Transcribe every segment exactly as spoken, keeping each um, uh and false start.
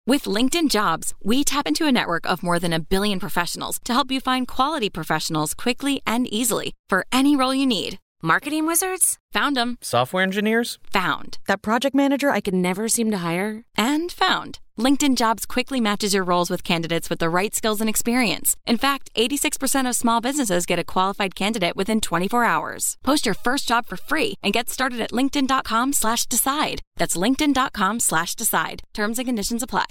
With LinkedIn Jobs, we tap into a network of more than a billion professionals to help you find quality professionals quickly and easily for any role you need. Marketing wizards? Found them. Software engineers? Found. That project manager I could never seem to hire? And found. LinkedIn Jobs quickly matches your roles with candidates with the right skills and experience. In fact, eighty-six percent of small businesses get a qualified candidate within twenty-four hours. Post your first job for free and get started at linkedin.com slash decide. That's linkedin.com slash decide. Terms and conditions apply.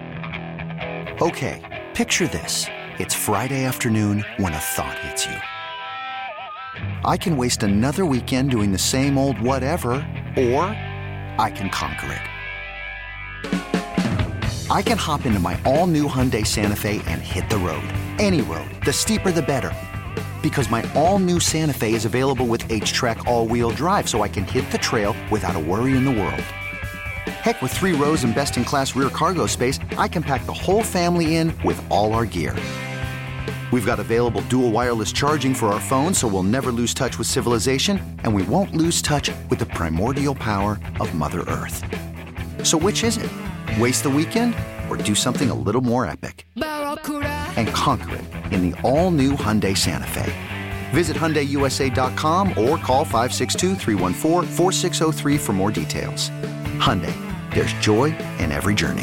Okay, picture this. It's Friday afternoon when a thought hits you. I can waste another weekend doing the same old whatever, or I can conquer it. I can hop into my all-new Hyundai Santa Fe and hit the road. Any road. The steeper, the better. Because my all-new Santa Fe is available with H-Track all-wheel drive, so I can hit the trail without a worry in the world. Heck, with three rows and best-in-class rear cargo space, I can pack the whole family in with all our gear. We've got available dual wireless charging for our phones, so we'll never lose touch with civilization, and we won't lose touch with the primordial power of Mother Earth. So which is it? Waste the weekend or do something a little more epic? And conquer it in the all-new Hyundai Santa Fe. Visit Hyundai U S A dot com or call five six two, three one four, four six zero three for more details. Hyundai, there's joy in every journey.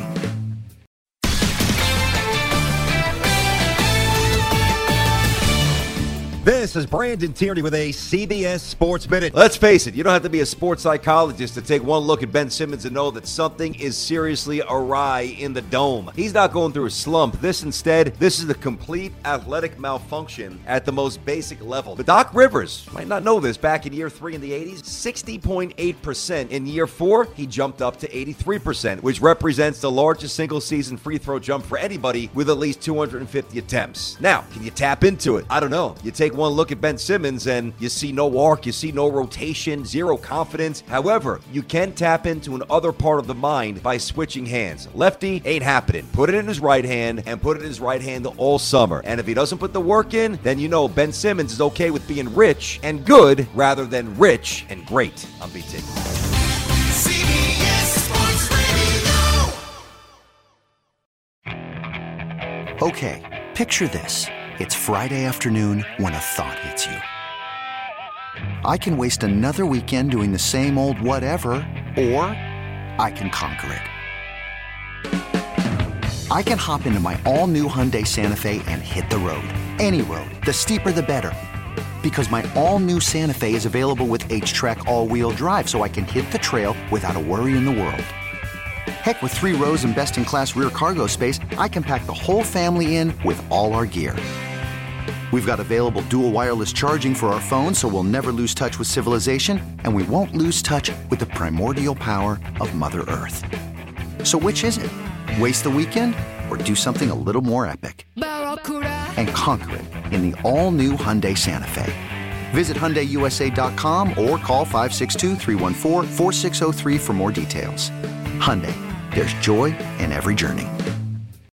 This is Brandon Tierney with a C B S Sports Minute. Let's face it, you don't have to be a sports psychologist to take one look at Ben Simmons and know that something is seriously awry in the dome. He's not going through a slump. This instead, this is a complete athletic malfunction at the most basic level. But Doc Rivers might not know this. Back in year three in the eighties, sixty point eight percent. In year four, he jumped up to eighty-three percent, which represents the largest single-season free throw jump for anybody with at least two hundred fifty attempts. Now, can you tap into it? I don't know. You take one look at Ben Simmons and you see no arc, you see no rotation, zero confidence. However, you can tap into an other part of the mind by switching hands. Lefty ain't happening. Put it in his right hand and put it in his right hand all summer. And if he doesn't put the work in, then you know Ben Simmons is okay with being rich and good rather than rich and great. I'm B T. C B S Sports Radio. Okay, picture this. It's Friday afternoon when a thought hits you. I can waste another weekend doing the same old whatever, or I can conquer it. I can hop into my all-new Hyundai Santa Fe and hit the road. Any road. The steeper, the better. Because my all-new Santa Fe is available with H-Track all-wheel drive, so I can hit the trail without a worry in the world. Heck, with three rows and best-in-class rear cargo space, I can pack the whole family in with all our gear. We've got available dual wireless charging for our phones, so we'll never lose touch with civilization, and we won't lose touch with the primordial power of Mother Earth. So which is it? Waste the weekend or do something a little more epic? And conquer it in the all-new Hyundai Santa Fe. Visit Hyundai U S A dot com or call five six two, three one four, four six zero three for more details. Hyundai, there's joy in every journey.